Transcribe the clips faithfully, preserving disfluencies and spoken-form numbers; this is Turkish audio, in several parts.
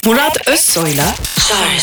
Murat Özsoy'la Şarj.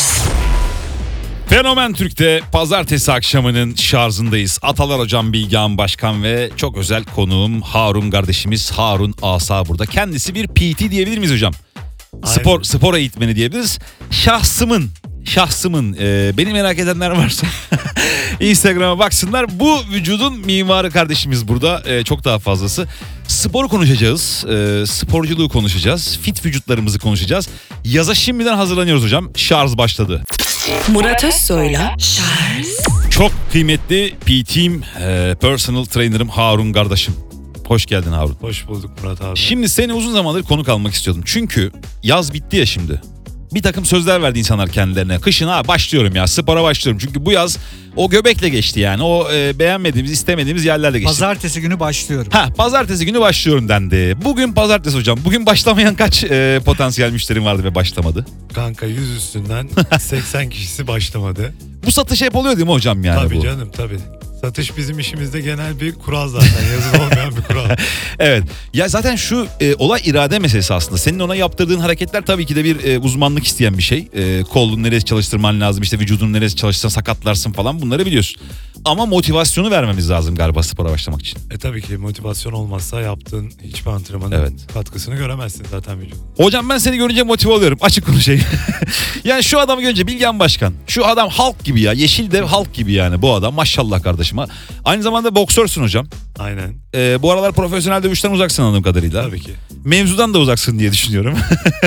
Fenomen Türk'te pazartesi akşamının şarjındayız. Atalar Hocam Bilgehan Başkan ve çok özel konuğum Harun kardeşimiz Harun Asa burada. Kendisi bir P T diyebilir miyiz hocam? Aynen. Spor spor eğitmeni diyebiliriz. Şahsımın şahsımın e, beni merak edenler varsa Instagram'a baksınlar. Bu vücudun mimarı kardeşimiz burada. E, çok daha fazlası. Spor konuşacağız. E, sporculuğu konuşacağız. Fit vücutlarımızı konuşacağız. Yaza şimdiden hazırlanıyoruz hocam. Şarj başladı. Murat Özsoy'la Şarj. Çok kıymetli P T'im, e, personal trainer'ım Harun kardeşim. Hoş geldin Harun. Hoş bulduk Murat abi. Şimdi seni uzun zamandır konuk almak istiyordum. Çünkü yaz bitti ya şimdi. Bir takım sözler verdi insanlar kendilerine. Kışın ha başlıyorum ya, spora başlıyorum. Çünkü bu yaz o göbekle geçti yani. O e, beğenmediğimiz, istemediğimiz yerlerle geçti. Pazartesi günü başlıyorum. Ha, pazartesi günü başlıyorum dendi. Bugün pazartesi hocam. Bugün başlamayan kaç e, potansiyel müşterim vardı ve başlamadı? Kanka yüz üstünden seksen kişisi başlamadı. Bu satış hep oluyor değil mi hocam yani Tabii bu? canım tabii. Satış bizim işimizde genel bir kural zaten. Yazılı olmayan bir kural. Evet. Ya zaten şu e, olay irade meselesi aslında. Senin ona yaptırdığın hareketler tabii ki de bir e, uzmanlık isteyen bir şey. E, kolunu neresi çalıştırman lazım, işte vücudun neresi çalıştırsan sakatlarsın falan, bunları biliyorsun. Ama motivasyonu vermemiz lazım galiba spora başlamak için. E tabii ki motivasyon olmazsa yaptığın hiçbir antrenmanın Evet. katkısını göremezsin zaten vücudun. Hocam ben seni görünce motive oluyorum. Açık konuşayım. Yani şu adamı görünce, Bilgehan Başkan. Şu adam Hulk gibi ya. Yeşil dev Hulk gibi yani bu adam. Maşallah kardeşim. Aynı zamanda boksörsün hocam. Aynen. Ee, bu aralar profesyonel dövüşten uzaksın anladığım kadarıyla. Tabii ki. Mevzudan da uzaksın diye düşünüyorum.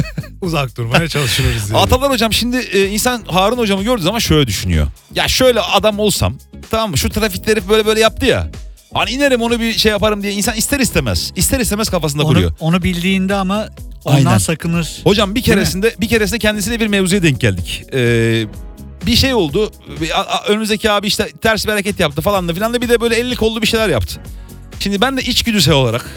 Uzak durmaya çalışıyoruz. Yani. Atalar hocam, şimdi e, insan Harun hocamı gördüğü zaman şöyle düşünüyor. Ya şöyle adam olsam, tamam mı, şu trafikte herif böyle böyle yaptı ya. Hani inerim onu bir şey yaparım diye insan ister istemez. İster istemez kafasında kuruyor. Onu, onu bildiğinde ama ondan Aynen. sakınır. Hocam bir keresinde bir keresinde kendisiyle bir mevzuya denk geldik. Ee, bir şey oldu. Bir- a- a- Önümüzdeki abi işte ters bir hareket yaptı falan da filan da bir de böyle elli kollu bir şeyler yaptı. Şimdi ben de içgüdüsel olarak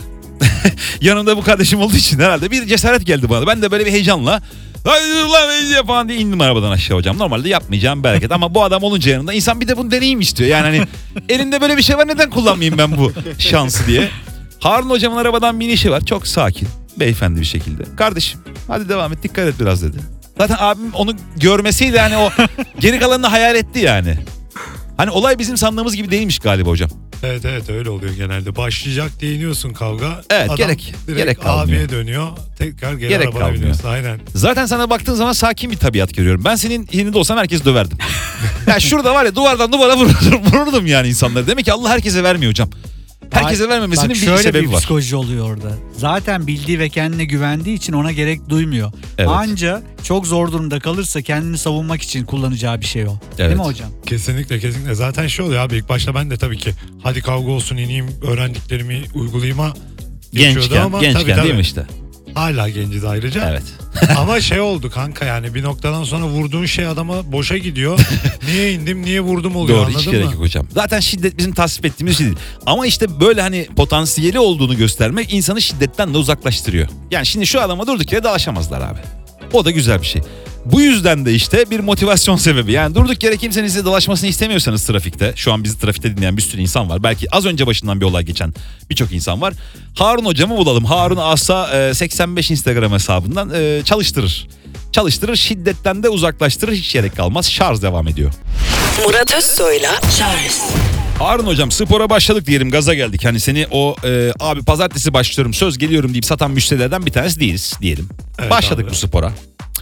yanımda bu kardeşim olduğu için herhalde bir cesaret geldi bana. Ben de böyle bir heyecanla haydi lan diye falan diye indim arabadan aşağı hocam. Normalde yapmayacağım bir hareket ama bu adam olunca yanında insan bir de bunu deneyeyim istiyor. Yani hani elinde böyle bir şey var, neden kullanmayayım ben bu şansı diye. Harun hocamın arabadan bir inişi var. Çok sakin, beyefendi bir şekilde. Kardeşim hadi devam et, dikkat et biraz dedi. Zaten abim onu görmesiyle hani o geri kalanını hayal etti yani. Hani olay bizim sandığımız gibi değilmiş galiba hocam. Evet evet öyle oluyor genelde. Başlayacak diye iniyorsun kavga. Evet, Adam gerek- direkt gerek kalmıyor. abiye dönüyor. Tekrar geri Gerek arabana kalmıyor. biniyorsun. Aynen. Zaten sana baktığın zaman sakin bir tabiat görüyorum. Ben senin yerinde olsam herkesi döverdim. Ya şurada var ya, duvardan duvara vururdum, vururdum yani insanları. Demek ki Allah herkese vermiyor hocam. Herkese Bak- vermemesinin bak bir şöyle sebebi bir var. psikoloji oluyor orada. Zaten bildiği ve kendine güvendiği için ona gerek duymuyor. Evet. Anca çok zor durumda kalırsa kendini savunmak için kullanacağı bir şey o. Evet. Değil mi hocam? Kesinlikle kesinlikle. Zaten şey oluyor abi, ilk başta ben de tabii ki hadi kavga olsun ineyim öğrendiklerimi uygulayayım'a geçiyordu Gençken, ama gençken tabii, tabii. değil mi işte? Hala genciz ayrıca. Evet. Ama şey oldu kanka, yani bir noktadan sonra vurduğun şey adama boşa gidiyor. Niye indim niye vurdum oluyor, Doğru, anladın hiç mı? gerek yok hocam. Zaten şiddet bizim tasvip ettiğimiz şey değil. Ama işte böyle hani potansiyeli olduğunu göstermek insanı şiddetten de uzaklaştırıyor. Yani şimdi şu adama durduk yere dalaşamazlar abi. O da güzel bir şey. Bu yüzden de işte bir motivasyon sebebi. Yani durduk yere kimsenin size dalaşmasını istemiyorsanız trafikte. Şu an bizi trafikte dinleyen bir sürü insan var. Belki az önce başından bir olay geçen birçok insan var. Harun hocamı bulalım. Harun Asa e, seksen beş Instagram hesabından e, çalıştırır. Çalıştırır, şiddetten de uzaklaştırır. Hiç gerek kalmaz. Şarj devam ediyor. Murat Özsoy'la Şarj. Harun hocam, spora başladık diyelim, gaza geldik. Hani seni o e, abi pazartesi başlıyorum, söz geliyorum deyip satan müşterilerden bir tanesi değiliz diyelim. Evet Başladık abi. bu spora.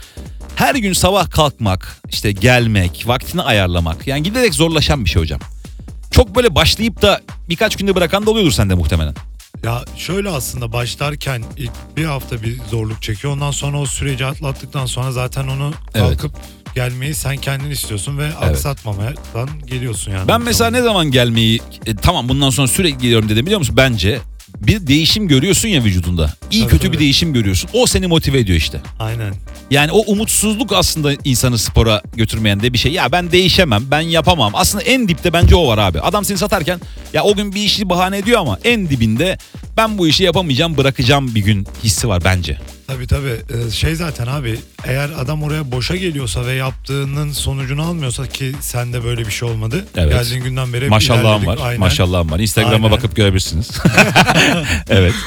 Her gün sabah kalkmak, işte gelmek, vaktini ayarlamak, yani giderek zorlaşan bir şey hocam. Çok böyle başlayıp da birkaç günde bırakan da oluyordur sende muhtemelen. Ya şöyle, aslında başlarken ilk bir hafta bir zorluk çekiyor. Ondan sonra o süreci atlattıktan sonra zaten onu Evet. kalkıp gelmeyi sen kendin istiyorsun ve aksatmamadan geliyorsun yani. Ben mesela ne zaman gelmeyi e, tamam bundan sonra sürekli geliyorum dedim biliyor musun? Bence bir değişim görüyorsun ya vücudunda. İyi Tabii, kötü tabii. bir değişim görüyorsun. O seni motive ediyor işte. Aynen. Yani o umutsuzluk aslında insanı spora götürmeyen de bir şey. Ya ben değişemem, ben yapamam. Aslında en dipte bence o var abi. Adam seni satarken ya o gün bir işi bahane ediyor ama en dibinde ben bu işi yapamayacağım, bırakacağım bir gün hissi var bence. Tabii tabii. Ee, şey zaten abi, eğer adam oraya boşa geliyorsa ve yaptığının sonucunu almıyorsa, ki sende böyle bir şey olmadı. Evet. Geldiğin günden beri hep Maşallahım ilerledik. var. Aynen. Maşallahım var. Instagram'a Aynen. bakıp görebilirsiniz. Evet.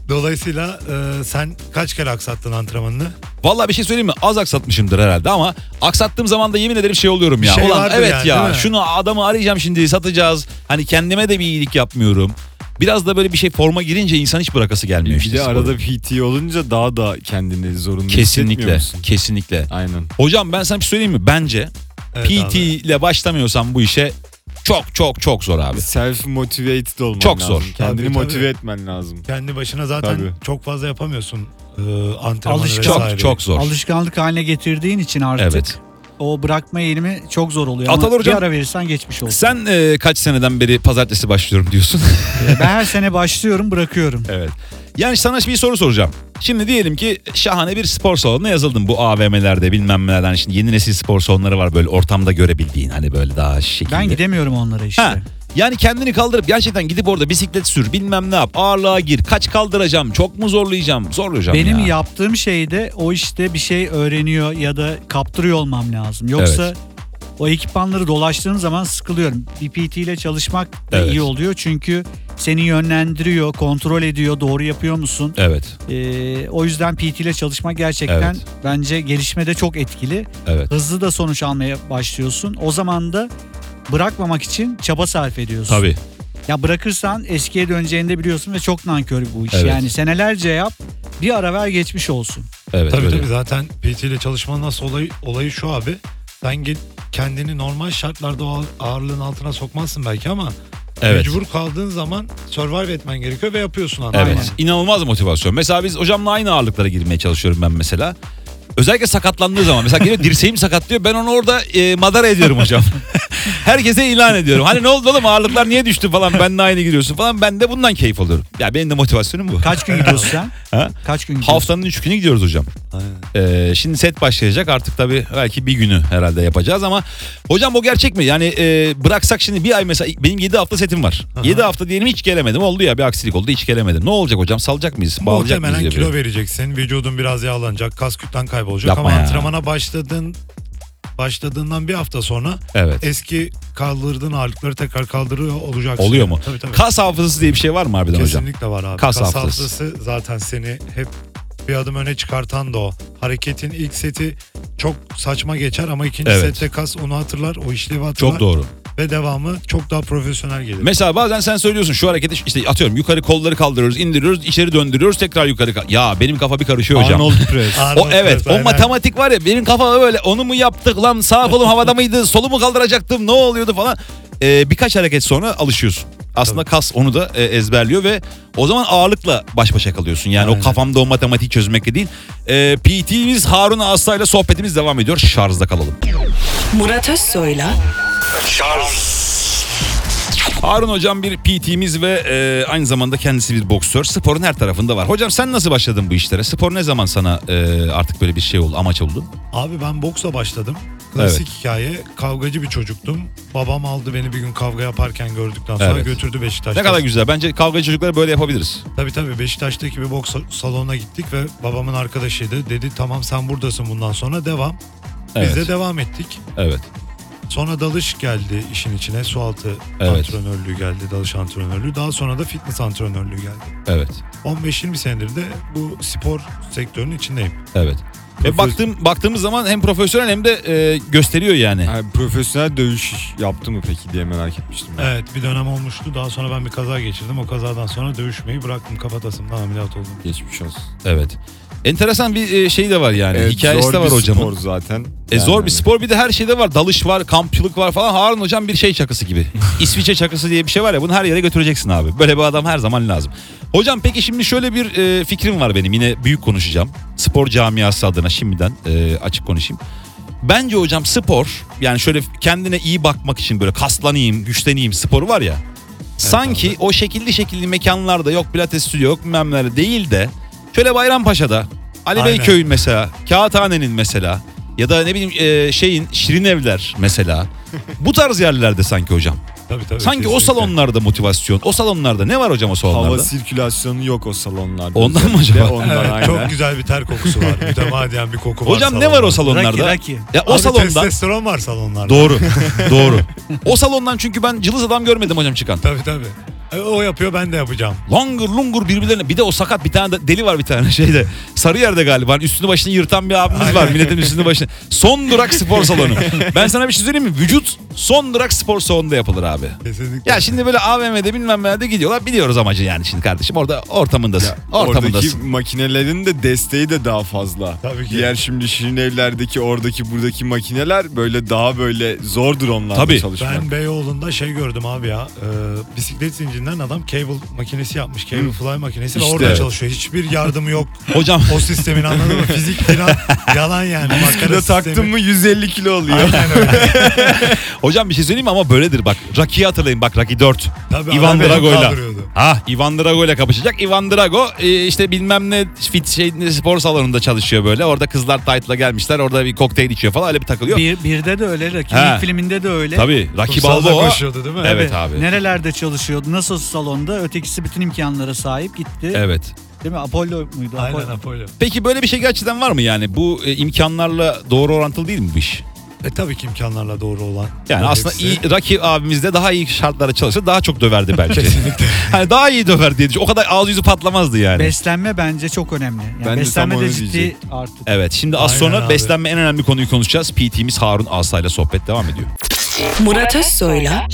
Dolayısıyla e, sen kaç kere aksattın antrenmanını? Vallahi bir şey söyleyeyim mi? Az aksatmışımdır herhalde ama aksattığım zaman da yemin ederim şey oluyorum ya. Bir şey Ulan vardır evet yani, ya değil mi? şunu adamı arayacağım şimdi satacağız. Hani kendime de bir iyilik yapmıyorum. Biraz da böyle bir şey forma girince insan hiç bırakası gelmiyor Bir işte. de sporu. arada P T olunca daha da kendini zorunlu hissetmiyor Kesinlikle, musun? kesinlikle. Aynen. Hocam ben sana bir şey söyleyeyim mi? Bence Evet P T abi. ile başlamıyorsan bu işe çok çok çok zor abi. Self motivated olman Çok lazım. zor. Kendini Tabii, tabii. motive etmen lazım. Kendi başına zaten Tabii. çok fazla yapamıyorsun e, antrenmanı Alış- vesaire. Çok çok zor. Alışkanlık haline getirdiğin için artık Evet. o bırakma eğilimi çok zor oluyor. Atalar Ama hocam- bir ara verirsen geçmiş olsun. Sen e, kaç seneden beri pazartesi başlıyorum diyorsun? Ben her sene başlıyorum, bırakıyorum. Evet. Yani sana bir soru soracağım. Şimdi diyelim ki şahane bir spor salonuna yazıldın. Bu A V M'lerde bilmem nelerden. Şimdi yeni nesil spor salonları var böyle ortamda görebildiğin. Hani böyle daha şekilde. Ben gidemiyorum onlara işte. Ha. Yani kendini kaldırıp gerçekten gidip orada bisiklet sür bilmem ne yap. Ağırlığa gir. Kaç kaldıracağım? Çok mu zorlayacağım? Zorlayacağım Benim ya. yaptığım şeyde o işte bir şey öğreniyor ya da kaptırıyor olmam lazım. Yoksa Evet. o ekipmanları dolaştığım zaman sıkılıyorum. Bir P T ile çalışmak da Evet. iyi oluyor çünkü seni yönlendiriyor, kontrol ediyor, doğru yapıyor musun? Evet. Ee, o yüzden P T ile çalışmak gerçekten Evet. bence gelişmede çok etkili. Evet. Hızlı da sonuç almaya başlıyorsun. O zaman da bırakmamak için çaba sarf ediyorsun. Tabii. Ya bırakırsan eskiye döneceğini de biliyorsun ve çok nankör bu iş. Evet. Yani senelerce yap, bir ara ver geçmiş olsun. Evet. Tabii öyle. tabii zaten P T ile çalışmanın nasıl olayı, olayı şu abi. Sen git kendini normal şartlarda o ağırlığın altına sokmazsın belki ama Evet. mecbur kaldığın zaman survive etmen gerekiyor ve yapıyorsun Evet. antrenmanı. İnanılmaz motivasyon. Mesela biz hocamla aynı ağırlıklara girmeye çalışıyorum ben mesela. Özellikle sakatlandığı zaman. Mesela geliyor dirseğim sakatlıyor. Ben onu orada e, madara ediyorum hocam. Herkese ilan ediyorum. Hani ne oldu oğlum ağırlıklar niye düştü falan. Benimle aynı giriyorsun falan. Ben de bundan keyif alıyorum. Ya benim de motivasyonum bu. Kaç gün gidiyorsun sen? Ha? Kaç gün gidiyorsun? Haftanın üç günü gidiyoruz hocam. Aynen. Ee, şimdi set başlayacak artık tabii belki bir günü herhalde yapacağız ama hocam o gerçek mi? Yani e, bıraksak şimdi bir ay mesela benim yedi hafta setim var. Aha. yedi hafta diyelim hiç gelemedim. Oldu ya bir aksilik oldu hiç gelemedim. Ne olacak hocam? Salacak mıyız? Bağlayacak mıyız? Muhtemelen gibi? kilo vereceksin. Vücudun biraz yağlanacak. Kas kütlen kaybolacak. Yapma ama ya. antrenmana başladığın başladığından bir hafta sonra Evet. eski kaldırdığın ağırlıkları tekrar kaldırıyor olacaksın. Oluyor mu? Tabii tabii. Kas hafızası diye bir şey var mı harbiden hocam? Kesinlikle var abi. Kas Kas, hafızası. hafızası zaten seni hep bir adım öne çıkartan da o. Hareketin ilk seti çok saçma geçer ama ikinci Evet. sette kas onu hatırlar, o işlevi hatırlar. Çok doğru. Ve devamı çok daha profesyonel gelir. Mesela bazen sen söylüyorsun şu hareketi işte atıyorum yukarı kolları kaldırıyoruz, indiriyoruz, içeri döndürüyoruz, tekrar yukarı kal- Ya benim kafa bir karışıyor hocam. Arnold Press. O Arnold evet Press, o aynen. matematik var ya benim kafa böyle onu mu yaptık lan sağ kolum havada mıydı solu mu kaldıracaktım ne oluyordu falan. Ee, birkaç hareket sonra alışıyorsun. Aslında Tabii. kas onu da e, ezberliyor ve o zaman ağırlıkla baş başa kalıyorsun. Yani Aynen. o kafamda o matematiği çözmekle değil. Ee, P T'miz Harun Asla ile sohbetimiz devam ediyor. Şarjda kalalım. Murat Özsoy'la Harun hocam bir P T'miz ve e, aynı zamanda kendisi bir boksör. Sporun her tarafında var. Hocam sen nasıl başladın bu işlere? Spor ne zaman sana e, artık böyle bir şey oldu, amaç oldu? Abi ben boksla başladım. Klasik hikaye. Kavgacı bir çocuktum. Babam aldı beni bir gün kavga yaparken gördükten sonra Evet. götürdü Beşiktaş'ta. Ne kadar güzel. Bence kavga çocukları böyle yapabiliriz. Tabii tabii Beşiktaş'taki bir boks salonuna gittik ve babamın arkadaşıydı. Dedi tamam sen buradasın bundan sonra devam. Biz Evet. de devam ettik. Evet. Sonra dalış geldi işin içine. Sualtı Evet. antrenörlüğü geldi, dalış antrenörlüğü. Daha sonra da fitness antrenörlüğü geldi. Evet. on beş yirmi senedir de bu spor sektörünün içindeyim. Evet. Ve baktığım baktığımız zaman hem profesyonel hem de e, gösteriyor yani. Yani profesyonel dövüş yaptı mı peki diye merak etmiştim ben. Evet bir dönem olmuştu. Daha sonra ben bir kaza geçirdim. O kazadan sonra dövüşmeyi bıraktım. Kafatasımdan ameliyat oldum. Geçmiş olsun. Evet. Enteresan bir e, şey de var yani. Evet, Hikayesi zor de var bir hocamın. spor zaten. E zor Yani bir spor, bir de her şeyde var. Dalış var, kampçılık var falan. Harun hocam bir şey çakısı gibi. İsviçre çakısı diye bir şey var ya, bunu her yere götüreceksin abi. Böyle bir adam her zaman lazım. Hocam peki şimdi şöyle bir e, fikrim var benim. Yine büyük konuşacağım. Spor camiası adına şimdiden e, açık konuşayım. Bence hocam spor, yani şöyle kendine iyi bakmak için böyle kaslanayım, güçleneyim sporu var ya. sanki abi. o şekilli şekilli mekanlarda, yok pilates stüdyo, yok bilmem nelerde değil de şöyle Bayrampaşa'da, Ali Aynen. Beyköy'ün mesela, Kağıthane'nin mesela ya da ne bileyim e, şeyin Şirin Evler mesela. Bu tarz yerlerde sanki hocam. Tabii, tabii, Sanki o kesinlikle. salonlarda motivasyon, o salonlarda ne var hocam o salonlarda? hava sirkülasyonu yok o salonlarda. Ondan mı Özellikle acaba? Ondan Evet, aynen. çok güzel bir ter kokusu var. Mütemadiyen bir koku var. Hocam ne var o salonlarda. salonlarda? Rocky, Rocky. Ya o Abi salondan testosteron var salonlarda. doğru. Doğru. O salondan çünkü ben cılız adam görmedim hocam çıkan. Tabii tabii. E, o yapıyor, ben de yapacağım. Langur lungur birbirlerine. Bir de o sakat bir tane de, deli var bir tane şeyde. Sarıyer'de galiba. Hani üstünü başını yırtan bir abimiz var. Milletin üstünü başını. Son durak spor salonu. Ben sana bir şey söyleyeyim mi? Vücut son durak spor salonunda yapılır abi. Kesinlikle. Ya şimdi böyle A V M'de bilmem nerede gidiyorlar. Biliyoruz amacı yani şimdi kardeşim. Orada ortamındasın. Ortamındasın. Oradaki makinelerin de desteği de daha fazla. Tabii ki. Diğer şimdi şirin evlerdeki oradaki buradaki makineler böyle daha böyle zordur onlarla Tabii. çalışmak. Ben Beyoğlu'nda şey gördüm abi ya. E, bisiklet zincirinden adam cable makinesi yapmış. Cable fly makinesi İşte. ve orada çalışıyor. Hiçbir yardımı yok. Hocam O sistemin, anladın mı? Fizik falan yalan yani. yüz Makara kilo sistemi. taktın mı yüz elli kilo oluyor. Aynen öyle. hocam bir şey söyleyeyim mi ama böyledir bak. Rocky'yi hatırlayın bak Rocky dört. Tabii, Ivan adam Drago'yla. kaldırıyordu. Ha Ivan Drago ile kapışacak. Ivan Drago e, işte bilmem ne fit şey spor salonunda çalışıyor böyle. Orada kızlar tight'la gelmişler. Orada bir kokteyl içiyor falan öyle bir takılıyor. Bir, birde de öyle. He. Rocky filminde de öyle. Tabii Rocky Kumsalda Balboa. koşuyordu değil mi? Evet Tabii. abi. Nerelerde çalışıyordu? Nasıl salonda? Ötekisi bütün imkanlara sahip gitti. Evet. Değil mi? Apollo muydu? Aynen Apollo. Apollo. Peki böyle bir şey gerçekten var mı yani? Bu e, imkanlarla doğru orantılı değil mi bu iş? E tabii ki imkanlarla doğru olan. Yani Bu aslında hepsi. iyi, Rocky abimiz de daha iyi şartlarda çalışsa daha çok döverdi bence. Kesinlikle. hani daha iyi döver diye düşün. O kadar ağzı yüzü patlamazdı yani. Beslenme bence çok önemli. Yani Ben de beslenme tam de onu ciddi diyecektim. artık. Evet şimdi az Aynen sonra abi. beslenme en önemli konuyu konuşacağız. P T'miz Harun Asay'la sohbet devam ediyor. Murat Özsoy'la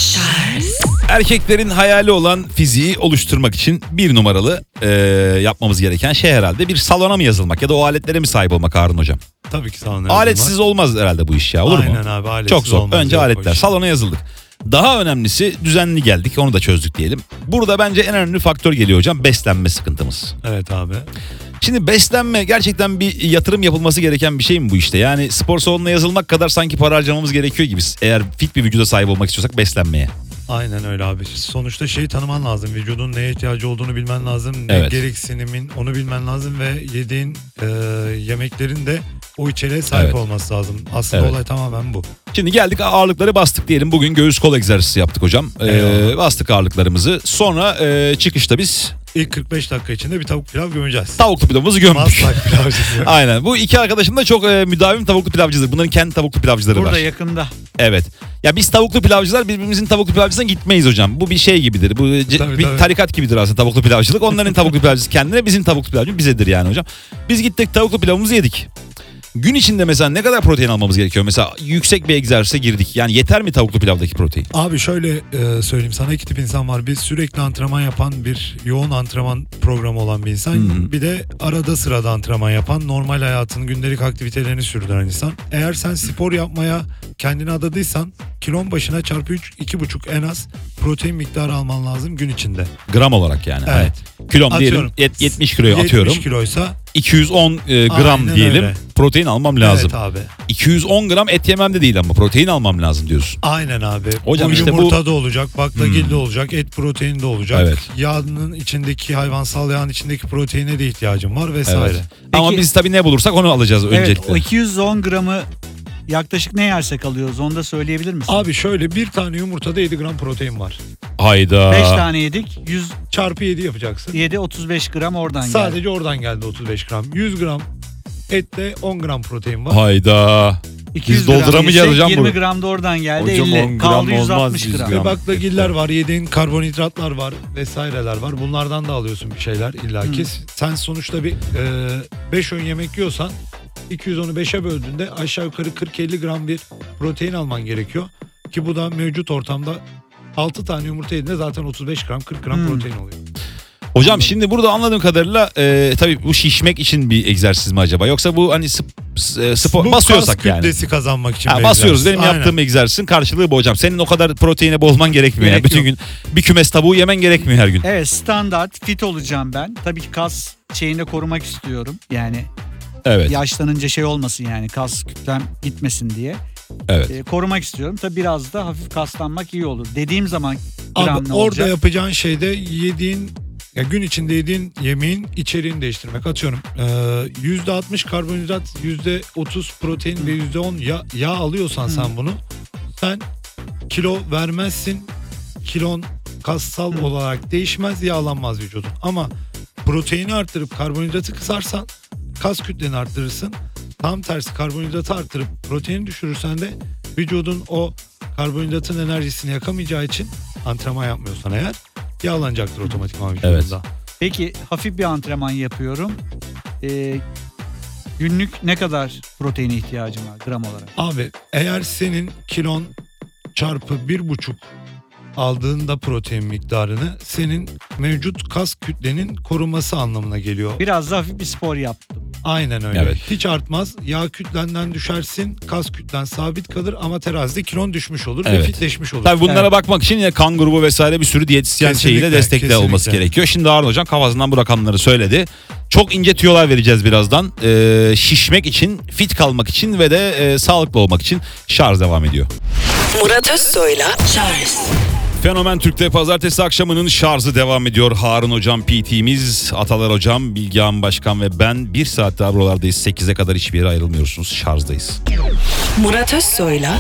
Erkeklerin hayali olan fiziği oluşturmak için bir numaralı e, yapmamız gereken şey herhalde bir salona mı yazılmak ya da o aletlere mi sahip olmak Harun hocam? Tabii ki salona Aletsiz olmaz herhalde bu iş ya, olur mu? Aynen abi, aletsiz Çok zor. olmaz, Önce yok o aletler. iş. Salona yazıldık. Daha önemlisi düzenli geldik. Onu da çözdük diyelim. Burada bence en önemli faktör geliyor hocam. Beslenme sıkıntımız. Evet abi. Şimdi beslenme gerçekten bir yatırım yapılması gereken bir şey mi bu işte? Yani spor salonuna yazılmak kadar sanki para harcamamız gerekiyor gibi. Eğer fit bir vücuda sahip olmak istiyorsak beslenmeye. Aynen öyle abi. Sonuçta şeyi tanıman lazım. Vücudun neye ihtiyacı olduğunu bilmen lazım. Ne Evet. gereksinimin onu bilmen lazım ve yediğin e, yemeklerin de o içeriğe sahip Evet. olması lazım. Aslında Evet. olay tamamen bu. Şimdi geldik ağırlıkları bastık diyelim. Bugün göğüs kol egzersizi yaptık hocam. Ee, Eyvallah. bastık ağırlıklarımızı. Sonra e, çıkışta biz İlk kırk beş dakika içinde bir tavuk pilav gömeceğiz. tavuklu pilavımızı gömdük. Maslak pilavcısı. Aynen. Bu iki arkadaşım da çok e, müdavim tavuklu pilavcıdır. Bunların kendi tavuklu pilavcıları Burada var. yakında. Evet. Ya biz tavuklu pilavcılar birbirimizin tavuklu pilavcısına gitmeyiz hocam. Bu bir şey gibidir. Bu ce- Tabii, bir tabii. tarikat gibidir aslında tavuklu pilavcılık. Onların tavuklu pilavcısı kendine, bizim tavuklu pilavcı bizedir yani hocam. Biz gittik tavuklu pilavımızı yedik. Gün içinde mesela ne kadar protein almamız gerekiyor? Mesela yüksek bir egzersize girdik. Yani yeter mi tavuklu pilavdaki protein? Abi şöyle e, söyleyeyim sana, iki tip insan var. Bir sürekli antrenman yapan, bir yoğun antrenman programı olan bir insan. Hı. Bir de arada sırada antrenman yapan, normal hayatının gündelik aktivitelerini sürdüren insan. Eğer sen spor yapmaya kendini adadıysan kilon başına çarpı üç, iki buçuk en az protein miktarı alman lazım gün içinde. Gram olarak yani. Evet. Hani kilom diyelim Atıyorum. yet- yetmiş kiloyu atıyorum. yetmiş kiloysa iki yüz on e, gram Aynen diyelim. öyle. Protein almam lazım. evet abi. iki yüz on gram et yemem de değil ama protein almam lazım diyorsun. Aynen abi. Hocam bu işte bu- yumurta da olacak, baklagil Hmm. de olacak, et proteini de olacak. Evet. Yağının içindeki, hayvansal yağın içindeki proteine de ihtiyacım var vesaire. Evet. Ama Peki- biz tabii ne bulursak onu alacağız Evet, öncelikle. o iki yüz on gramı yaklaşık ne yersek alıyoruz? Onu da söyleyebilir misin? Abi şöyle, bir tane yumurtada yedi gram protein var. Hayda. beş tane yedik. yüz Çarpı yedi yapacaksın. yedi otuz beş gram oradan geldi. Sadece oradan geldi otuz beş gram. yüz gram ette on gram protein var. Hayda. iki yüz Biz gram dolduramayacağız yesek hocam yirmi bunu. gram da oradan geldi. Hocam on elli. gram Kaldı yüz olmaz, altmış yüz gram. gram. Ve baklagiller var, yediğin karbonhidratlar var vesaireler var. Bunlardan da alıyorsun bir şeyler illaki. Hı. Sen sonuçta bir beş öğün yemek yiyorsan iki yüz onu beşe böldüğünde aşağı yukarı kırk elli gram bir protein alman gerekiyor. Ki bu da mevcut ortamda altı tane yumurta yediğinde zaten otuz beş gram kırk gram Hmm. protein oluyor. Hocam şimdi burada anladığım kadarıyla e, tabii bu şişmek için bir egzersiz mi acaba? Yoksa bu hani sp, s- spor Bu basıyorsak kas yani. kütlesi kazanmak için Ha, bir basıyoruz. egzersiz. Benim Aynen. yaptığım egzersizin karşılığı bu hocam. Senin o kadar proteine boğulman gerekmiyor. Gerek yani. Bütün yok. gün bir kümes tavuğu yemen gerekmiyor her gün. Evet, standart fit olacağım ben. Tabii ki kas şeyini korumak istiyorum. Yani Evet. yaşlanınca şey olmasın, yani kas kütlem gitmesin diye. Evet. Ee, korumak istiyorum. Tabii biraz da hafif kaslanmak iyi olur. Dediğim zaman Abi gram orada ne olacak? yapacağın şey de yediğin, ya gün içinde yediğin yemeğin içeriğini değiştirmek. Atıyorum yüzde altmış karbonhidrat, yüzde otuz protein ve yüzde on yağ, yağ alıyorsan Hı. sen bunu, sen kilo vermezsin. Kilon kassal Hı. olarak değişmez, yağlanmaz vücudun. Ama proteini arttırıp karbonhidratı kısarsan kas kütleni arttırırsın. Tam tersi, karbonhidratı arttırıp proteini düşürürsen de vücudun o karbonhidratın enerjisini yakamayacağı için, antrenman yapmıyorsan eğer, yağlanacaktır otomatikman vücudunda. Evet. Peki hafif bir antrenman yapıyorum. Ee, günlük ne kadar proteine ihtiyacım var gram olarak? Abi eğer senin kilon çarpı bir buçuk aldığında protein miktarını senin mevcut kas kütlenin koruması anlamına geliyor. Biraz da hafif bir spor yaptım. Aynen öyle. Evet. Hiç artmaz. Yağ kütlenden düşersin. Kas kütlen sabit kalır ama terazide kilon düşmüş olur Evet. ve fitleşmiş olur. Tabii bunlara Evet. bakmak için yine kan grubu vesaire bir sürü diyetisyen Kesinlikle, şeyiyle destekli kesinlikle. olması gerekiyor. Şimdi Harun Hocam kafasından bu rakamları söyledi. Çok ince tüyolar vereceğiz birazdan. Ee, şişmek için, fit kalmak için ve de e, sağlıklı olmak için şarj devam ediyor. Murat Özsoy'la Charles Fenomen Türk'te pazartesi akşamının şarjı devam ediyor. Harun Hocam P T'miz, Atalar Hocam, Bilgehan Başkan ve ben bir saat daha buralardayız. sekize kadar hiçbir yere ayrılmıyorsunuz. Şarjdayız. Murat Özsoy'la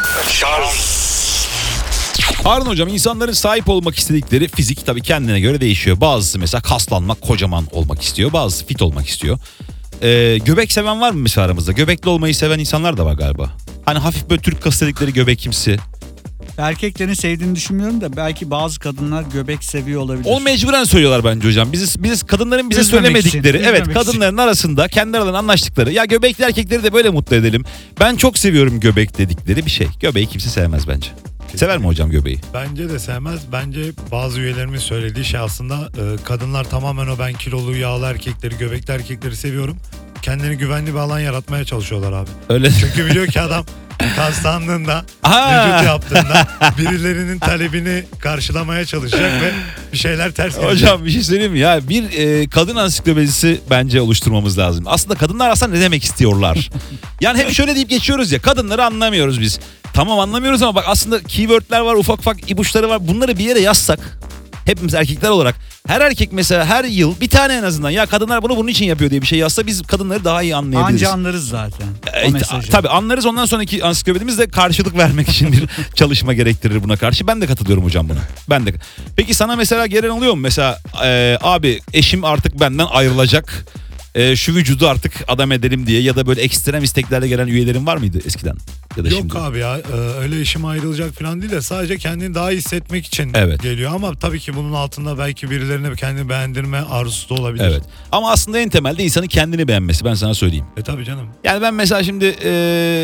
Harun Hocam, insanların sahip olmak istedikleri fizik tabii kendine göre değişiyor. Bazısı mesela kaslanmak, kocaman olmak istiyor. Bazısı fit olmak istiyor. Ee, göbek seven var mı mesela aramızda? Göbekli olmayı seven insanlar da var galiba. Hani hafif böyle Türk kası dedikleri göbekimsi. Erkeklerin sevdiğini düşünmüyorum da belki bazı kadınlar göbek seviyor olabilir. O mecburen söylüyorlar bence hocam. Biz, biz kadınların bize Üzmemek söylemedikleri, için, evet üzmemek kadınların arasında kendi aralarında anlaştıkları, ya göbekli erkekleri de böyle mutlu edelim. Ben çok seviyorum göbek dedikleri bir şey. Göbeği kimse sevmez bence. Sever mi hocam göbeği? Bence de sevmez. Bence bazı üyelerimin söylediği şey aslında e, kadınlar tamamen o ben kilolu yağlı erkekleri, göbekli erkekleri seviyorum. Kendilerine güvenli bir alan yaratmaya çalışıyorlar abi. Öyle. Çünkü biliyor ki adam kaslandığında, Aa! vücut yaptığında birilerinin talebini karşılamaya çalışacak ve bir şeyler ters gelecek. Hocam bir şey söyleyeyim mi ya? Bir e, kadın ansiklopedisi bence oluşturmamız lazım. Aslında kadınlar aslında ne demek istiyorlar? Yani hep şöyle deyip geçiyoruz ya, kadınları anlamıyoruz biz. Tamam anlamıyoruz ama bak aslında keywordler var, ufak ufak ipuçları var. Bunları bir yere yazsak, hepimiz erkekler olarak, her erkek mesela her yıl bir tane en azından ya kadınlar bunu bunun için yapıyor diye bir şey yazsa biz kadınları daha iyi anlayabiliriz. Anca anlarız zaten E, o mesajı. Tabii anlarız, ondan sonraki ansiklopedimiz de karşılık vermek için bir çalışma gerektirir buna karşı. Ben de katılıyorum hocam buna. Ben de. Peki sana mesela gelen oluyor mu? Mesela e, abi eşim artık benden ayrılacak. E, şu vücudu artık adam edelim diye ya da böyle ekstrem isteklerle gelen üyelerin var mıydı eskiden? Ya da Yok şimdi? abi ya e, öyle işim ayrılacak falan değil de sadece kendini daha iyi hissetmek için Evet. geliyor. Ama tabii ki bunun altında belki birilerine kendini beğendirme arzusu da olabilir. Evet. Ama aslında en temelde insanın kendini beğenmesi, ben sana söyleyeyim. E tabii canım. Yani ben mesela şimdi e,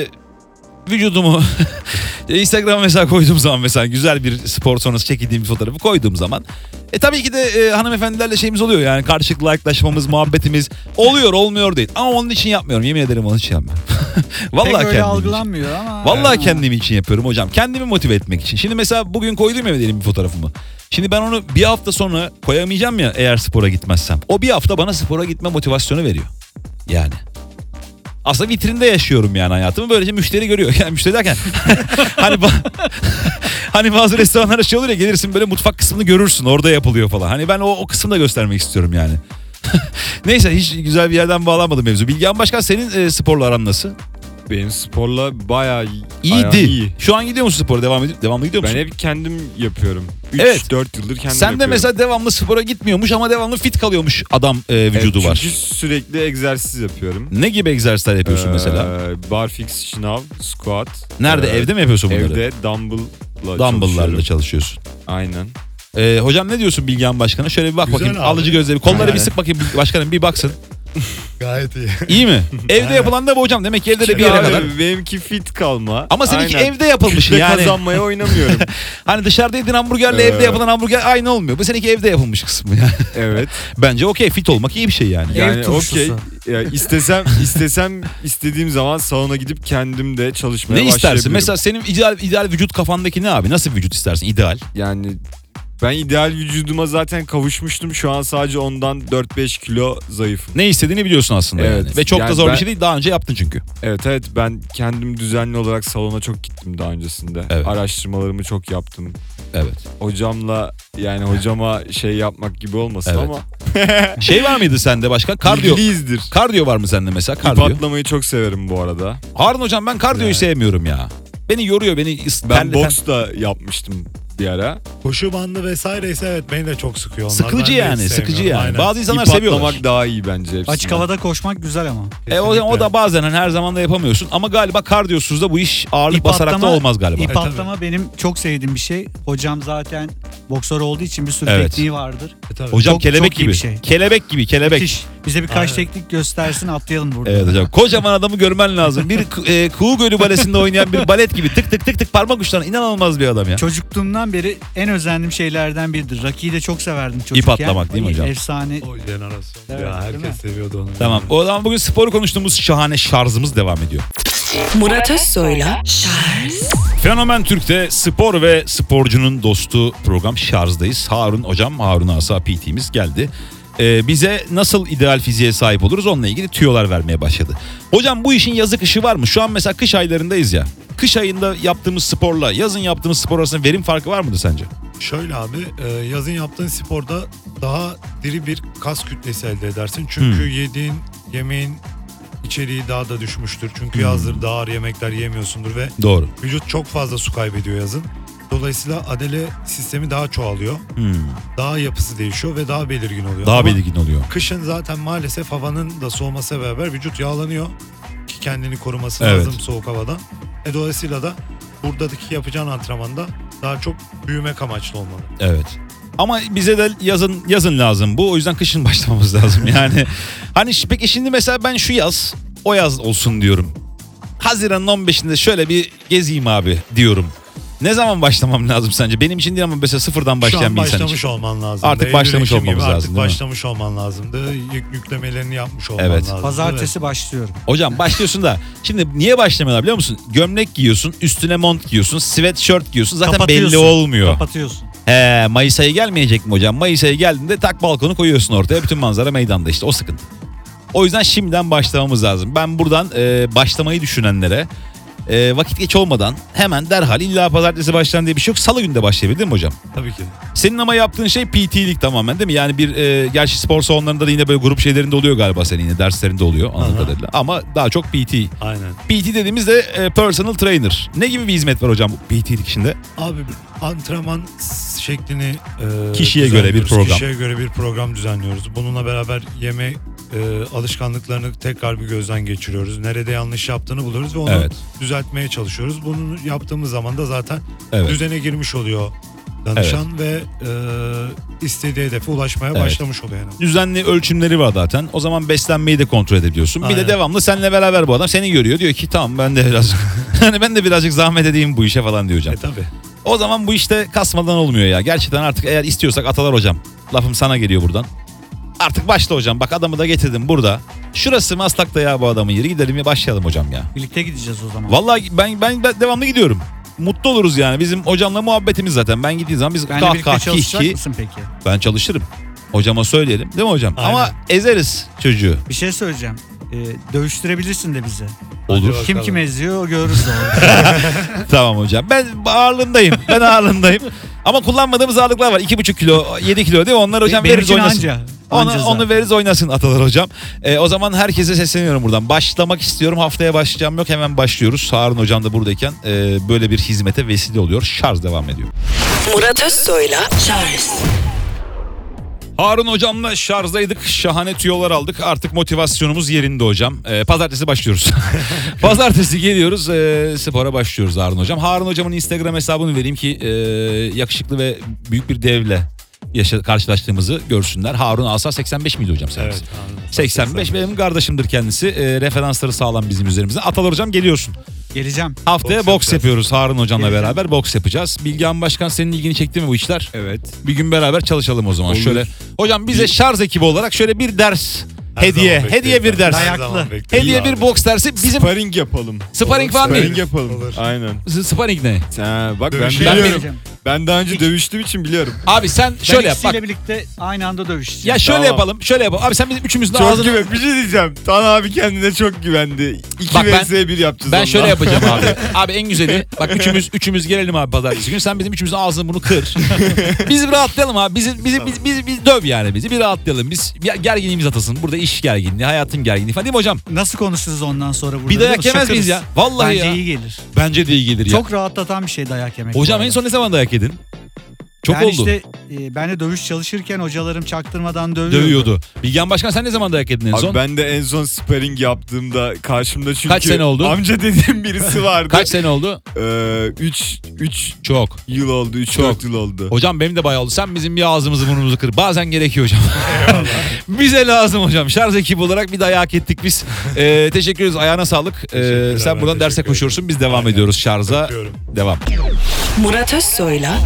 vücudumu Instagram'a mesela koyduğum zaman, mesela güzel bir spor sonrası çekildiğim bir fotoğrafı koyduğum zaman e tabii ki de e, hanımefendilerle şeyimiz oluyor, yani karşılıklı yaklaşmamız, muhabbetimiz oluyor, olmuyor değil. Ama onun için yapmıyorum, yemin ederim onun için yapmıyorum. Vallahi Pek öyle kendim için. algılanmıyor ama. Vallahi Ha. kendimi için yapıyorum hocam. Kendimi motive etmek için. Şimdi mesela bugün koydum ya diyelim bir fotoğrafımı. Şimdi ben onu bir hafta sonra koyamayacağım ya eğer spora gitmezsem. O bir hafta bana spora gitme motivasyonu veriyor. Yani. Aslında vitrinde yaşıyorum yani hayatımı. Böylece müşteri görüyor. Yani müşteri derken hani ba- hani bazı restoranlarda şey olur ya, gelirsin böyle mutfak kısmını görürsün. Orada yapılıyor falan. Hani ben o, o kısmını da göstermek istiyorum yani. Neyse, hiç güzel bir yerden bağlanmadı mevzu. Bilgehan Başkan, senin e, sporla aran nasıl? Benim sporla bayağı İyiydi. iyi. Şu an gidiyor musun spora? Devam ediyor, devamlı gidiyor Ben musun? hep kendim yapıyorum. Evet. üç dört yıldır kendim Sen de yapıyorum. mesela devamlı spora gitmiyormuş ama devamlı fit kalıyormuş adam e, vücudu Evet, var. Çünkü sürekli egzersiz yapıyorum. Ne gibi egzersizler yapıyorsun Ee, mesela? Barfix, şınav, squat. Nerede? Ee, Evde mi yapıyorsun bunları? Evde dumbbell'la Dumbbell'larla çalışıyorum. çalışıyorsun. Aynen. Ee, hocam ne diyorsun Bilgehan Başkan'a? Şöyle bir bak Güzel bakayım. abi. Alıcı gözleri. Kolları bir Aynen. sık bakayım başkanım, bir baksın. Gayet iyi. İyi mi? Evde Aynen. yapılan da bu hocam. Demek ki evde de bir yere Abi, kadar. Benimki fit kalma. Ama seninki Aynen. evde yapılmış Kütle yani. kazanmaya oynamıyorum. Hani dışarıda yediğin hamburgerle Ee. evde yapılan hamburger aynı olmuyor. Bu seninki evde yapılmış kısmı yani. Evet. Bence okey, fit olmak iyi bir şey yani. Ev Yani turşusu. okey. Ya istesem istesem istediğim zaman salona gidip kendim de çalışmaya Ne istersin? başlayabilirim. Mesela senin ideal ideal vücut kafandaki ne abi? Nasıl bir vücut istersin? İdeal. Yani ben ideal vücuduma zaten kavuşmuştum. Şu an sadece ondan dört beş kilo zayıfım. Ne istediğini biliyorsun aslında Evet. yani. Ve çok da Yani zor ben- bir şey değil. Daha önce yaptın çünkü. Evet evet, ben kendim düzenli olarak salona çok gittim daha öncesinde. Evet. Araştırmalarımı çok yaptım. Evet. Hocamla yani hocama şey yapmak gibi olmasın Evet. ama Şey var mıydı sende başka? Kardiyo. ilgiliyizdir. Kardiyo var mı sende mesela? İp Kardiyo. atlamayı çok severim bu arada. Harun hocam, ben kardiyoyu Evet. sevmiyorum ya. Beni yoruyor, beni is- Ben terleten- boks da yapmıştım bir ara. Koşu bandı vesaire ise evet beni de çok sıkıyor. Onlar. Sıkıcı Ben de hiç yani, sıkıcı sevmiyorum. yani. Aynen. Bazı insanlar İp seviyorlar. atlamak daha iyi bence hepsinden. Açık havada koşmak güzel ama. E o, o da bazen hani her zaman da yapamıyorsun ama galiba kardiyosuzda bu iş ağırlık İp basarak da atlama- olmaz galiba. İp E, tabii. atlama benim çok sevdiğim bir şey. Hocam zaten boksör olduğu için bir sürü Evet. tekniği vardır. E, tabii. Hocam Çok- kelebek çok iyi gibi. bir şey. Kelebek gibi kelebek. Müthiş. Bize birkaç Aynen. teknik göstersin, atlayalım burada. Evet hocam. Kocaman adamı görmen lazım. Bir e, Kuğu Gölü balesinde oynayan bir balet gibi tık tık tık tık parmak uçlarına inanılmaz bir adam ya. Çocukluğumdan beri en özendiğim şeylerden biridir. Rocky'yi de çok severdim çocukken. atlamak değil mi hocam? Efsane. O jenerasyon. Evet, ya değil mi? herkes seviyordu onu. Tamam. O zaman bugün sporu konuştuğumuz şahane şarjımız devam ediyor. Murat Özsoy'la Charles Fenomen Türk'te spor ve sporcunun dostu program Şarj'dayız. Harun hocam, Harun Asa P T'miz geldi. Ee, bize nasıl ideal fiziğe sahip oluruz onunla ilgili tüyolar vermeye başladı. Hocam bu işin yazı kışı var mı? Şu an mesela kış aylarındayız ya. Kış ayında yaptığımız sporla yazın yaptığımız spor arasında verim farkı var mıdır sence? Şöyle abi e, yazın yaptığın sporda daha diri bir kas kütlesi elde edersin. Çünkü Hmm. yediğin yemeğin içeriği daha da düşmüştür. Çünkü Hmm. yazdır daha ağır yemekler yemiyorsundur ve Doğru. vücut çok fazla su kaybediyor yazın. Dolayısıyla adele sistemi daha çoğalıyor. Hmm. Daha yapısı değişiyor ve daha belirgin oluyor. Daha Ama belirgin oluyor. kışın zaten maalesef havanın da soğuması beraber vücut yağlanıyor ki kendini koruması Evet. lazım soğuk havadan. E dolayısıyla da buradaki yapacağın antrenmanda daha çok büyümek amaçlı olmalı. Evet. Ama bize de yazın yazın lazım bu. O yüzden kışın başlamamız lazım. Yani hani şi- peki şimdi mesela ben şu yaz o yaz olsun diyorum. Haziran'ın on beşinde şöyle bir gezeyim abi diyorum. Ne zaman başlamam lazım sence? Benim için değil ama mesela sıfırdan başlayan Şu an bir insan başlamış için. olman lazım. Artık başlamış olmamız lazım, Artık değil mi? başlamış olman lazımdı. Yük, yüklemelerini yapmış olman Evet. lazım. Pazartesi başlıyorum. Hocam başlıyorsun da şimdi niye başlamıyorlar biliyor musun? Gömlek giyiyorsun, üstüne mont giyiyorsun, sweatshirt giyiyorsun. Zaten belli Kapatıyorsun. olmuyor. Kapatıyorsun. He, Mayıs ayı gelmeyecek mi hocam? Mayıs ayı geldiğinde tak balkonu koyuyorsun ortaya. Bütün manzara meydanda işte o sıkıntı. O yüzden şimdiden başlamamız lazım. Ben buradan e, başlamayı düşünenlere e, vakit geç olmadan hemen derhal illa pazartesi başlayan diye bir şey yok. Salı günü de başlayabilir değil mi hocam? Tabii ki. Senin ama yaptığın şey P T'lik tamamen değil mi? Yani bir e, gerçi spor salonlarında da yine böyle grup şeylerinde oluyor galiba senin yine derslerinde oluyor anladığım Aha. kadarıyla. Ama daha çok P T. Aynen. P T dediğimizde e, personal trainer. Ne gibi bir hizmet var hocam bu P T'lik işinde? Abi antrenman şeklini e, Kişiye göre bir düzenliyoruz. program. Kişiye göre bir program düzenliyoruz. Bununla beraber yeme e, alışkanlıklarını tekrar bir gözden geçiriyoruz. Nerede yanlış yaptığını buluyoruz ve onu Evet. düzeltmeye çalışıyoruz. Bunu yaptığımız zaman da zaten Evet. düzene girmiş oluyor danışan ve e, istediği hedefe ulaşmaya Evet. başlamış oluyor yani. Düzenli ölçümleri var zaten. O zaman beslenmeyi de kontrol edebiliyorsun. Bir de Aynen. devamlı seninle beraber bu adam seni görüyor. Diyor ki tamam ben de biraz hani ben de birazcık zahmet edeyim bu işe falan diyor hocam. E tabii. O zaman bu işte kasmadan olmuyor ya. Gerçekten artık eğer istiyorsak atalar hocam. Lafım sana geliyor buradan. Artık başla hocam. Bak adamı da getirdim burada. Şurası Maslak'ta ya bu adamın yeri. Gidelim ya başlayalım hocam ya. Birlikte gideceğiz o zaman. Vallahi ben ben, ben devamlı gidiyorum. Mutlu oluruz yani. Bizim hocamla muhabbetimiz zaten. Ben gittiğim zaman biz Benle kah birlikte kah kih çalışacak ki. mısın peki? Ben çalışırım. Hocama söyleyelim değil mi hocam? Aynen. Ama ezeriz çocuğu. Bir şey söyleyeceğim. Ee, dövüştürebilirsin de bizi. Olur. Hadi Kim bakalım. kim eziyor o görürüz de orada. Tamam hocam. Ben ağırlığındayım. Ben ağırlığındayım. Ama kullanmadığımız ağırlıklar var. iki buçuk kilo, yedi kilo değil mi? Onları hocam Benim veririz için oynasın. anca. Onu, Anca onu zaten. veririz oynasın Atalar hocam. Ee, o zaman herkese sesleniyorum buradan. Başlamak istiyorum. Haftaya başlayacağım yok. Hemen başlıyoruz. Harun hocam da buradayken e, böyle bir hizmete vesile oluyor. Şarj devam ediyor. Murat Özsoy'la Charles Harun hocamla şarjdaydık. Şahane tüyolar aldık. Artık motivasyonumuz yerinde hocam. Ee, pazartesi başlıyoruz. Pazartesi geliyoruz. E, spora başlıyoruz Harun hocam. Harun hocamın Instagram hesabını vereyim ki e, yakışıklı ve büyük bir devle yaşa, karşılaştığımızı görsünler. Harun Asa seksen beş miydi hocam sen? Evet. anladım. seksen beş benim kardeşimdir kendisi. E, referansları sağlam bizim üzerimizde. Atalar hocam geliyorsun. Geleceğim. Haftaya Boks boks, yapacağız. yapıyoruz Harun hocamla Geleceğim. beraber boks yapacağız. Bilgehan Başkan senin ilgini çekti mi bu işler? Evet. Bir gün beraber çalışalım o zaman. Olur. Şöyle hocam bize şarj ekibi olarak şöyle bir ders Her hediye zaman hediye bir bekleriz. ders. Her Dayaklı. zaman bekleriz Hediye abi. bir boks dersi bizim Sparring yapalım. sparring var mı? Sparring yapalım. Olur. Aynen. Sparring ne? Ha, bak ben Dövüşelim. Ben biliyorum. Geleceğim. Ben daha önce dövüştüğüm için biliyorum. Abi sen Ben şöyle yap bak. ikisiyle birlikte aynı anda dövüşeceğiz. Ya şöyle Tamam. yapalım. Şöyle yapalım. Abi sen bizim üçümüzün Çok ağzını güven. Bir şey diyeceğim. Tan abi kendine çok güvendi. iki Bak ben- vs bir yapacağız ben onunla. şöyle yapacağım abi. Abi en güzeli bak üçümüz üçümüz gelelim abi pazartesi günü. Sen bizim üçümüzün ağzını bunu kır. Biz bir rahatlayalım abi. Bizi bizi biz, biz, biz döv yani bizi. Bir rahatlayalım. Biz bir gerginliğimiz atasın. Burada iş gerginliği, hayatın gerginliği falan değil mi hocam? Nasıl konuşuruz ondan sonra burada? Bir dayak değil mi? yemez miyiz Şakırız. ya? Vallahi Bence ya. iyi gelir. Bence de iyi gelir ya. Çok rahatlatan bir şey dayak yemek. bu Hocam en arada. son ne zaman dayak yedin? Çok ben oldu. işte e, ben de dövüş çalışırken hocalarım çaktırmadan dövüyordu. Dövüyordu. Bilgehan Başkan sen ne zaman dayak yedin en Abi son? ben de en son sparring yaptığımda karşımda çünkü Kaç sene oldu? amca dediğim birisi vardı. Kaç sene oldu? üç üç Çok. yıl oldu. üç Çok. dört yıl oldu. Hocam benim de bayağı oldu. Sen bizim bir ağzımızı burnumuzu kır. Bazen gerekiyor hocam. Bize lazım hocam. Şarj ekibi olarak bir dayak ettik biz. Ee, teşekkür ederiz. Ayağına sağlık. Ee, Teşekkürler, sen ben buradan derse teşekkür koşuyorsun. Biz devam Aynen. ediyoruz şarja. Öpüyorum. Devam. Murat Özsoy'la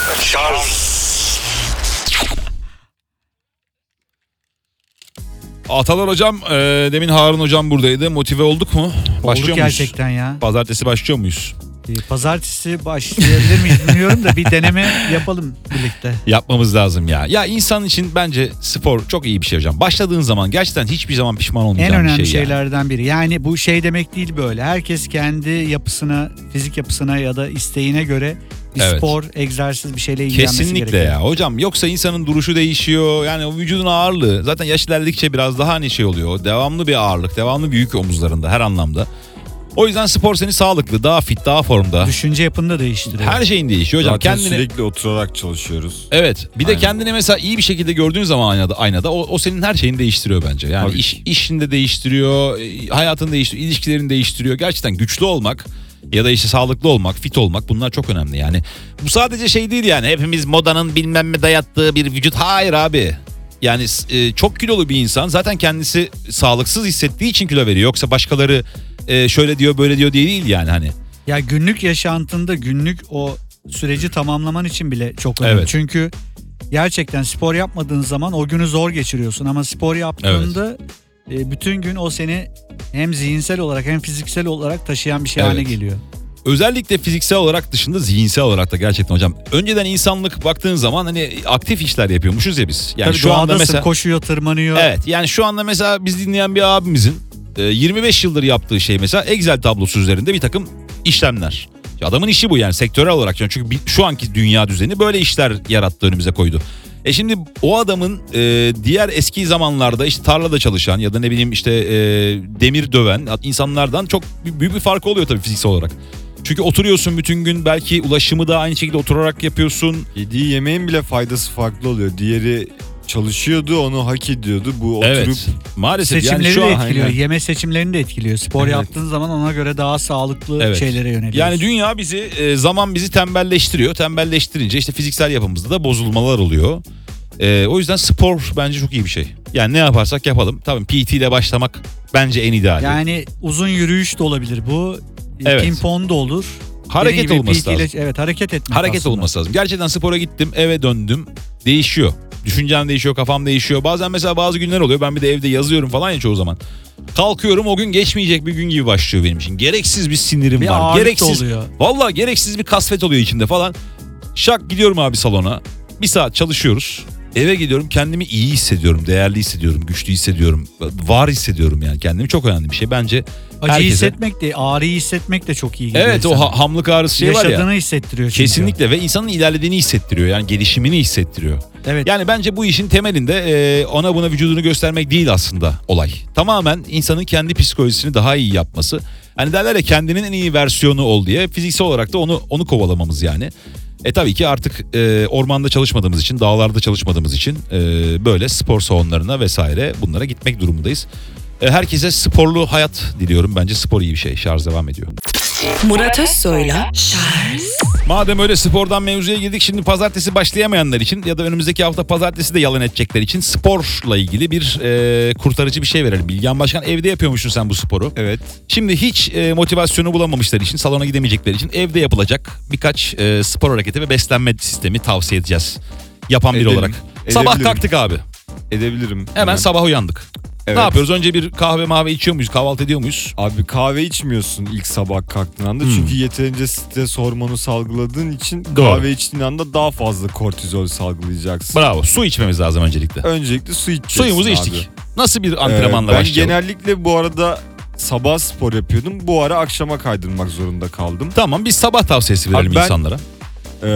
Atalar hocam, e, demin Harun hocam buradaydı. Motive olduk mu? Olduk Başlıyor muyuz? gerçekten ya. Pazartesi başlıyor muyuz? E, Pazartesi başlayabilir miyiz bilmiyorum da bir deneme yapalım birlikte. Yapmamız lazım ya. Ya insan için bence spor çok iyi bir şey hocam. Başladığın zaman gerçekten hiçbir zaman pişman En olmayacağın bir önemli şey yani. şeylerden biri. Yani bu şey demek değil böyle. Herkes kendi yapısına, fizik yapısına ya da isteğine göre bir Evet. spor, egzersiz bir şeyle ilgilenmesi Kesinlikle gerekiyor. ya hocam, yoksa insanın duruşu değişiyor, yani o vücudun ağırlığı zaten yaş ilerledikçe biraz daha hani şey oluyor, devamlı bir ağırlık, devamlı bir yük omuzlarında her anlamda. O yüzden spor seni sağlıklı, daha fit, daha formda, Düşünce yapını da değiştiriyor. her şeyin değişiyor hocam. Zaten Kendini sürekli oturarak çalışıyoruz. evet, bir de Aynen. kendini mesela iyi bir şekilde gördüğün zaman aynada, aynada o, o senin her şeyini değiştiriyor bence. Yani Tabii iş, ki. işini de değiştiriyor, hayatını değiştiriyor, ilişkilerini değiştiriyor. Gerçekten güçlü olmak ya da işte sağlıklı olmak, fit olmak, bunlar çok önemli yani. Bu sadece şey değil yani, hepimiz modanın bilmem ne dayattığı bir vücut. Hayır abi. Yani e, çok kilolu bir insan zaten kendisi sağlıksız hissettiği için kilo veriyor. Yoksa başkaları e, şöyle diyor böyle diyor diye değil yani hani. Ya günlük yaşantında günlük o süreci tamamlaman için bile çok önemli. Evet. Çünkü gerçekten spor yapmadığın zaman o günü zor geçiriyorsun ama spor yaptığında e, bütün gün o seni hem zihinsel olarak hem fiziksel olarak taşıyan bir şey Evet. haline geliyor. Özellikle fiziksel olarak dışında zihinsel olarak da gerçekten hocam. Önceden insanlık baktığın zaman hani aktif işler yapıyormuşuz ya biz. Yani Tabii şu anda doğadasın, mesela koşuyor, tırmanıyor. evet, yani şu anda mesela biz dinleyen bir abimizin e, yirmi beş yıldır yaptığı şey mesela Excel tablosu üzerinde bir takım işlemler. Adamın işi bu yani, sektörel olarak. Yani çünkü bir- şu anki dünya düzeni böyle işler yarattı, önümüze koydu. E şimdi o adamın e, diğer eski zamanlarda işte tarlada çalışan ya da ne bileyim işte e, demir döven insanlardan çok büyük bir farkı oluyor tabii fiziksel olarak. Çünkü oturuyorsun bütün gün, belki ulaşımı da aynı şekilde oturarak yapıyorsun. Yediği yemeğin bile faydası farklı oluyor. Diğeri çalışıyordu, onu hak ediyordu. Bu oturup Evet, maalesef Seçimleri yani şu de an etkiliyor. aynen. Yeme seçimlerini de etkiliyor. Spor Evet. yaptığın zaman ona göre daha sağlıklı Evet. şeylere yöneliyorsun. yani dünya bizi e, zaman bizi tembelleştiriyor. Tembelleştirince işte fiziksel yapımızda da bozulmalar oluyor. E, o yüzden spor bence çok iyi bir şey. Yani ne yaparsak yapalım. Tabii P T ile başlamak bence en ideali. Yani uzun yürüyüş de olabilir bu. Evet. Pimpon da olur. Hareket Dediğin gibi olması P T ile- lazım. Evet, hareket etmek Hareket aslında. olması lazım. Gerçekten spora gittim, eve döndüm. Değişiyor. Düşüncem değişiyor, kafam değişiyor. Bazen mesela bazı günler oluyor. Ben bir de evde yazıyorum falan ya çoğu zaman. Kalkıyorum, o gün geçmeyecek bir gün gibi başlıyor benim için. Gereksiz bir sinirim Bir var. ağırlık da Gereksiz. oluyor. Vallahi gereksiz bir kasvet oluyor içimde falan. Şak gidiyorum abi salona. Bir saat çalışıyoruz. Eve gidiyorum, kendimi iyi hissediyorum, değerli hissediyorum, güçlü hissediyorum. Var hissediyorum yani, kendimi çok önemli bir şey. Bence Acıyı herkese- hissetmek de, ağrıyı hissetmek de çok iyi geliyor Evet, o insana. ha- hamlık ağrısı şey var ya. Yaşadığını hissettiriyor çünkü. Kesinlikle, ve insanın ilerlediğini hissettiriyor. Yani gelişimini hissettiriyor. Evet. Yani bence bu işin temelinde e, ona buna vücudunu göstermek değil aslında olay. Tamamen insanın kendi psikolojisini daha iyi yapması. Hani derler ya, kendinin en iyi versiyonu ol diye, fiziksel olarak da onu onu kovalamamız yani. E tabii ki artık e, ormanda çalışmadığımız için, dağlarda çalışmadığımız için e, böyle spor salonlarına vesaire bunlara gitmek durumundayız. E, herkese sporlu hayat diliyorum. Bence spor iyi bir şey. Şarj devam ediyor. Murat Özsoy'la Şarj. Madem öyle spordan mevzuya girdik, şimdi pazartesi başlayamayanlar için ya da önümüzdeki hafta pazartesi de yalan edecekler için sporla ilgili bir e, kurtarıcı bir şey verelim. Bilgehan Başkan, evde yapıyormuşsun sen bu sporu. evet. Şimdi hiç e, motivasyonu bulamamışlar için, salona gidemeyecekler için evde yapılacak birkaç e, spor hareketi ve beslenme sistemi tavsiye edeceğiz. Yapan biri Edelim, olarak. Sabah edebilirim. kalktık abi. Edebilirim. Hemen sabah uyandık. Evet. Ne yapıyoruz? Önce bir kahve mahve içiyor muyuz? Kahvaltı ediyor muyuz? Abi kahve içmiyorsun ilk sabah kalktığın anda. Hmm. Çünkü yeterince stres hormonu salgıladığın için Doğru. kahve içtiğin anda daha fazla kortizol salgılayacaksın. Bravo. Su içmemiz lazım öncelikle. Öncelikle su içeceksin Suyumuzu abi. içtik. Nasıl bir Ee, antrenmanla ben başlayalım? genellikle bu arada sabah spor yapıyordum. Bu ara akşama kaydırmak zorunda kaldım. Tamam, biz sabah tavsiyesi verelim Abi ben- insanlara. Ee,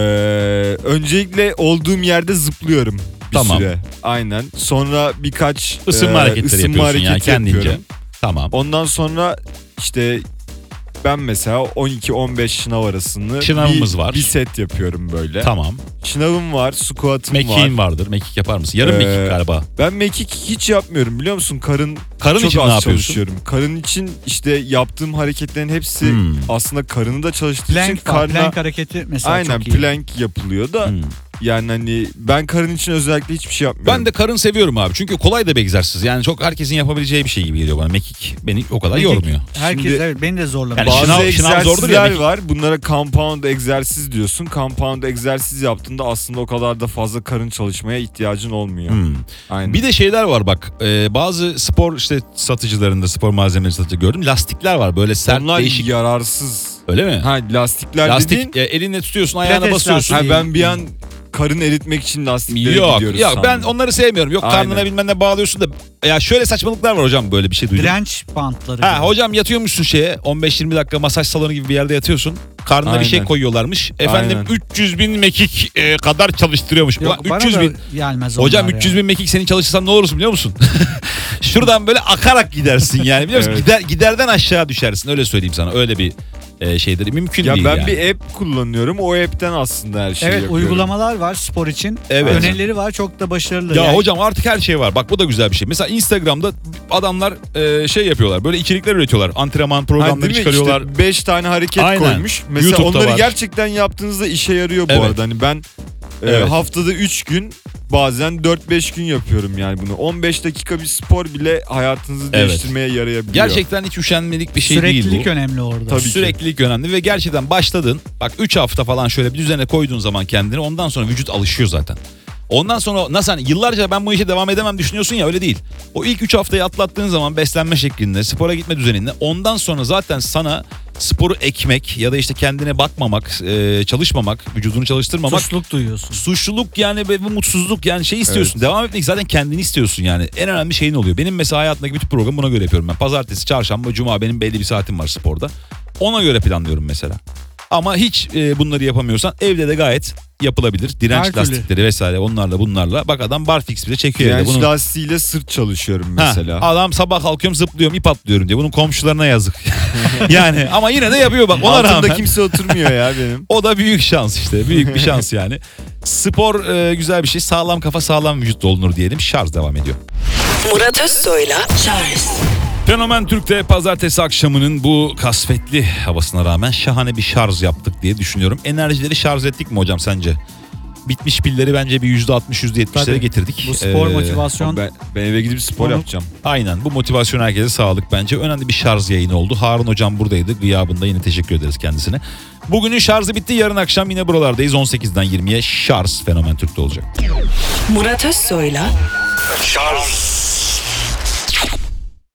öncelikle olduğum yerde zıplıyorum bir Tamam. süre. Aynen. Sonra birkaç Isınma e, hareketleri ısınma yapıyorsun yani hareketi kendince. yapıyorum. Tamam. Ondan sonra işte ben mesela on iki on beş şınav arasını Şınavımız bir, var. bir set yapıyorum böyle. Tamam. Şınavım var, squat'ım var. Mekiğin vardır. Mekik yapar mısın? Yarım Ee, mekik galiba. Ben mekik hiç yapmıyorum biliyor musun? Karın Karın çok için az ne yapıyorsun? çalışıyorum. Karın için işte yaptığım hareketlerin hepsi Hmm. aslında karını da çalıştığı için Plank var. karna Plank hareketi mesela aynen çok iyi. plank yapılıyor da Hmm. yani hani ben karın için özellikle hiçbir şey yapmıyorum. Ben de karın seviyorum abi. Çünkü kolay da bir egzersiz. Yani çok herkesin yapabileceği bir şey gibi geliyor bana. Mekik beni o kadar Mekik, yormuyor. Herkes Şimdi- evet beni de zorlamıyor. Yani bazı şınav- şınav zordur ya, egzersizler mekik. var. Bunlara compound egzersiz diyorsun. Compound egzersiz yaptığında aslında o kadar da fazla karın çalışmaya ihtiyacın olmuyor. Hmm. Aynen. Bir de şeyler var bak. e, bazı spor işte satıcılarında spor malzemeleri satıcı gördüm. Lastikler var böyle sert Onlar değişik. yararsız. Öyle mi? Ha lastikler Lastik dediğin. e, elinle tutuyorsun, ayağına Pilates basıyorsun. lastiği. Ha ben bir an karın eritmek için lastiklere Yok, gidiyoruz yok ben sandım. onları sevmiyorum. Yok Aynen. karnına bilmem ne bağlıyorsun da. Ya şöyle saçmalıklar var hocam, böyle bir şey duydum. Direnç bantları. Ha gibi. hocam yatıyormuşsun şeye on beş yirmi dakika masaj salonu gibi bir yerde yatıyorsun. Karnına bir şey Aynen. koyuyorlarmış. Efendim Aynen. üç yüz bin mekik e, kadar çalıştırıyormuş. Yok, Ulan bana üç yüz da bin. gelmez Hocam onlar üç yüz ya. bin mekik senin çalışırsan ne olursun biliyor musun? Şuradan böyle akarak gidersin yani, biliyor musun? Evet. Gider, giderden aşağı düşersin, öyle söyleyeyim sana. Öyle bir e, şeydir. Mümkün Ya değil ben yani. bir app kullanıyorum. O app'ten aslında her şeyi Evet yapıyorum. uygulamalar var spor için. Evet. Önerileri var çok da başarılı. Ya Yani hocam artık her şey var. Bak bu da güzel bir şey. Mesela Instagram'da adamlar e, şey yapıyorlar. Böyle içerikler üretiyorlar. Antrenman Ha, programları değil mi? çıkarıyorlar. İşte beş tane hareket Aynen. koymuş. Mesela YouTube'da onları var. gerçekten yaptığınızda işe yarıyor bu Evet. arada. Hani ben e, Evet. haftada üç gün bazen dört beş gün yapıyorum yani bunu. on beş dakika bir spor bile hayatınızı Evet. değiştirmeye yarayabiliyor. Gerçekten hiç üşenmelik bir şey değil bu. süreklilik önemli orada. Tabii ki. Süreklilik önemli ve gerçekten başladın. Bak üç hafta falan şöyle bir düzene koyduğun zaman kendini, ondan sonra vücut alışıyor zaten. Ondan sonra nasıl hani yıllarca ben bu işe devam edemem düşünüyorsun ya, öyle değil. O ilk üç haftayı atlattığın zaman beslenme şeklinde, spora gitme düzeninde, ondan sonra zaten sana sporu ekmek ya da işte kendine bakmamak, e, çalışmamak, vücudunu çalıştırmamak, Suçluluk duyuyorsun. suçluluk yani ve bu mutsuzluk, yani şey istiyorsun. Evet. Devam etmek zaten kendini istiyorsun yani. En önemli şeyin oluyor. Benim mesela hayatımdaki bütün programı buna göre yapıyorum ben. Pazartesi, çarşamba, cuma benim belli bir saatim var sporda. Ona göre planlıyorum mesela. Ama hiç e, bunları yapamıyorsan evde de gayet yapılabilir. Direnç Her türlü. lastikleri vesaire, onlarla bunlarla. Bak adam barfix bile çekiyor evde. Direnç Bunu... lastiğiyle sırt çalışıyorum Ha, mesela. adam sabah kalkıyorum zıplıyorum, ip atlıyorum diye. Bunun komşularına yazık. Yani ama yine de yapıyor bak, ona Altımda rağmen. kimse oturmuyor ya benim. O da büyük şans işte. Büyük bir şans yani. Spor e, güzel bir şey. Sağlam kafa sağlam vücut olunur diyelim. Şarj devam ediyor. Murat Özsoy'la Charles Fenomen Türk'te pazartesi akşamının bu kasvetli havasına rağmen şahane bir şarj yaptık diye düşünüyorum. Enerjileri şarj ettik mi hocam sence? Bitmiş pilleri bence bir yüzde altmış yüzde yetmişlere Tabii. getirdik. Bu spor Ee, motivasyon Ben, ben eve gidip spor Onu- yapacağım. Aynen, bu motivasyon herkese sağlık bence. Önemli bir şarj yayını oldu. Harun hocam buradaydı. Gıyabında yine teşekkür ederiz kendisine. Bugünün şarjı bitti. Yarın akşam yine buralardayız. on sekizden yirmiye şarj Fenomen Türk'te olacak. Murat Özsoy'la Charles